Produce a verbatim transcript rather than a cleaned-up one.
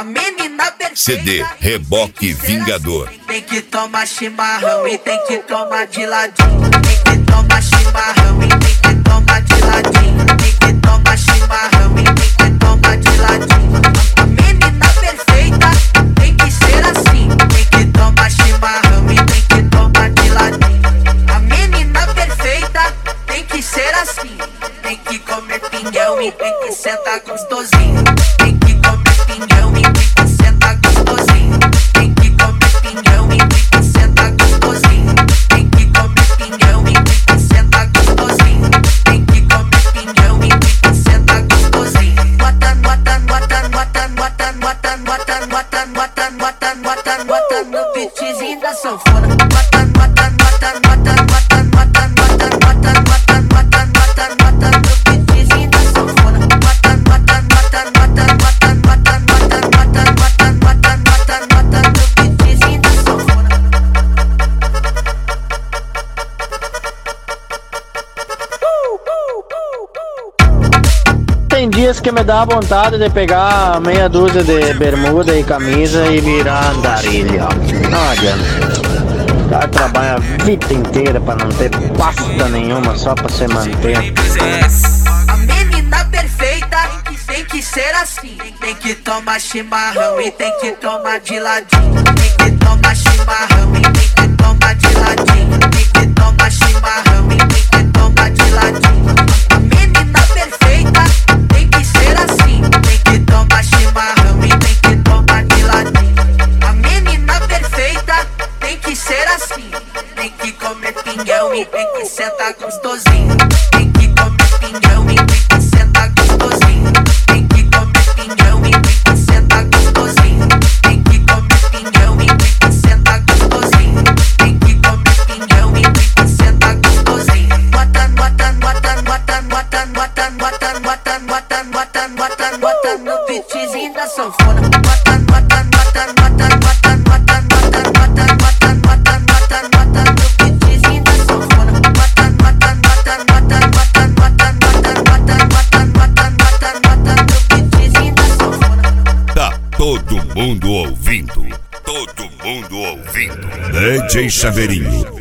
A menina perfeita. C D Reboque Vingador. Tem que tomar chimarrão e tem que tomar de ladinho. Tem que tomar chimarrão e tem que tomar de ladinho. Tem que tomar chimarrão e tem que tomar de ladinho. A menina perfeita tem que ser assim. Tem que tomar chimarrão e tem que tomar de ladinho. A menina perfeita tem que ser assim. Tem que comer pinhão e tem que sentar gostosinho. Tem que comer pinhão e tem que sentar gostosinho. Tem que comer pinhão e tem que sentar gostosinho. Tem que comer pinhão e tem que sentar gostosinho. Tem que comer pinhão e tem que sentar gostosinho. Bota, bota, bota, bota, bota, bota, bota, bota, bota, bota, bota, bota no beatzinho da sanfona. Bota, bota, bota, bota, bota, bota, bota, bota, bota, bota, bota, bota no beatzinho da sanfona. Bota, bota, bota, bota, bota, bota, bota, bota, bota, bota, bota, bota no beatzinho da sanfona. Tem dias que me dá vontade de pegar meia dúzia de bermuda e camisa e virar andarilho. Não adianta. O cara trabalha a vida inteira pra não ter pasta nenhuma, só pra se manter. A menina perfeita tem que ser assim. Tem que tomar chimarrão e tem que tomar de ladinho. Tem que tomar chimarrão e tem que tomar de ladinho. Tem que tomar chimarrão e tem que tomar de ladinho. A menina perfeita tem que ser assim. Tem que tomar chimarrão e tem que tomar de ladinho. A menina perfeita tem que ser assim. Tem que comer pinhão e tem que sentar gostosinho. Tem que comer pinhão e tem que sentar gostosinho. Tem que comer pinhão e tem que sentar gostosinho. Tem que comer pinhão e tem que sentar gostosinho. Tem que comer pinhão e tem que sentar gostosinho. Bota, bota, bota, bota, bota, bota, bota, bota, bota, bota, bota, bota no beatzinho da sanfona. Bota, bota, bota, bota, bota, bota, bota, bota, bota, bota, bota, bota no beatzinho da sanfona. Bota, bota, bota, bota, bota, bota, bota, bota, bota, bota, bota, bota no beatzinho da sanfona. Tá todo mundo ouvindo. Todo mundo ouvindo. D J Chaveirinho